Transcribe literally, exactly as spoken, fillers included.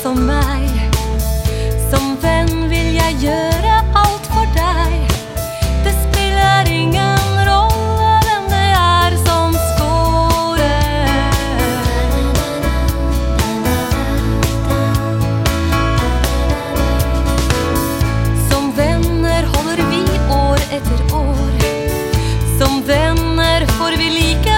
som meg. Som venn vil jeg gjøre alt for deg. Det spiller ingen rolle hvem det er som skårer. Som venner holder vi år etter år. Som venner får vi like